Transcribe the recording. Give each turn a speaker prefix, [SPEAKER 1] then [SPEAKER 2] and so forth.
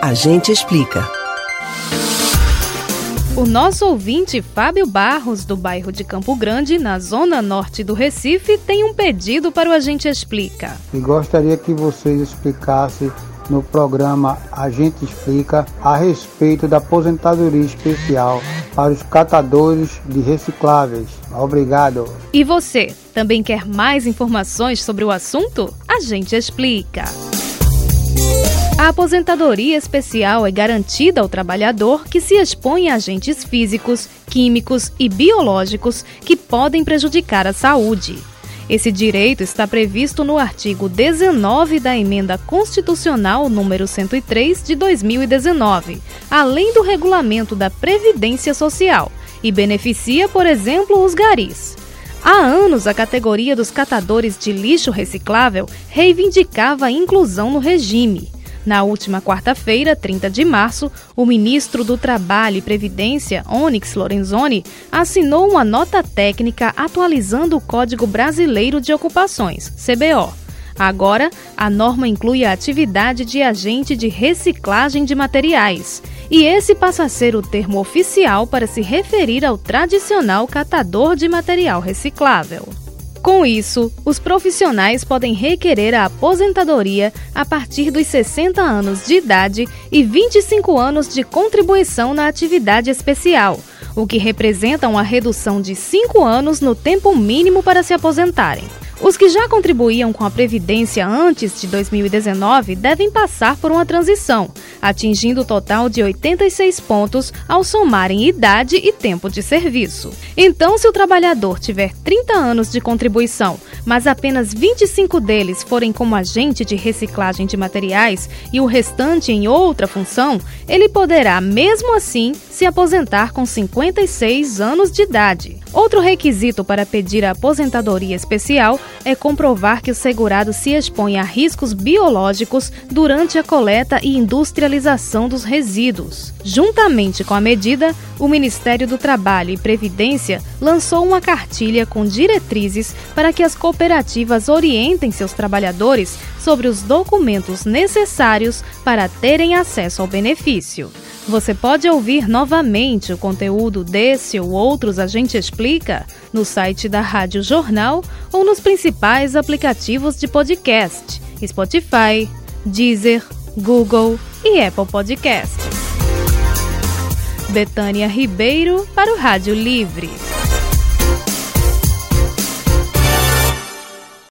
[SPEAKER 1] A gente explica.
[SPEAKER 2] O nosso ouvinte Fábio Barros, do bairro de Campo Grande, na zona norte do Recife, tem um pedido para o A Gente Explica.
[SPEAKER 3] E gostaria que vocês explicassem no programa A Gente Explica a respeito da aposentadoria especial para os catadores de recicláveis. Obrigado.
[SPEAKER 2] E você, também quer mais informações sobre o assunto? A Gente Explica. A aposentadoria especial é garantida ao trabalhador que se expõe a agentes físicos, químicos e biológicos que podem prejudicar a saúde. Esse direito está previsto no artigo 19 da Emenda Constitucional número 103 de 2019, além do Regulamento da Previdência Social, e beneficia, por exemplo, os garis. Há anos, a categoria dos catadores de lixo reciclável reivindicava a inclusão no regime. Na última quarta-feira, 30 de março, o ministro do Trabalho e Previdência, Onyx Lorenzoni, assinou uma nota técnica atualizando o Código Brasileiro de Ocupações, CBO. Agora, a norma inclui a atividade de agente de reciclagem de materiais, e esse passa a ser o termo oficial para se referir ao tradicional catador de material reciclável. Com isso, os profissionais podem requerer a aposentadoria a partir dos 60 anos de idade e 25 anos de contribuição na atividade especial, o que representa uma redução de 5 anos no tempo mínimo para se aposentarem. Os que já contribuíam com a Previdência antes de 2019 devem passar por uma transição, atingindo o total de 86 pontos ao somarem idade e tempo de serviço. Então, se o trabalhador tiver 30 anos de contribuição, mas apenas 25 deles forem como agente de reciclagem de materiais e o restante em outra função, ele poderá, mesmo assim, se aposentar com 56 anos de idade. Outro requisito para pedir a aposentadoria especial é comprovar que o segurado se expõe a riscos biológicos durante a coleta e industrialização dos resíduos. Juntamente com a medida, o Ministério do Trabalho e Previdência lançou uma cartilha com diretrizes para que as cooperativas orientem seus trabalhadores sobre os documentos necessários para terem acesso ao benefício. Você pode ouvir novamente o conteúdo desse ou outros A Gente Explica no site da Rádio Jornal ou nos principais aplicativos de podcast, Spotify, Deezer, Google e Apple Podcasts. Betânia Ribeiro para o Rádio Livre.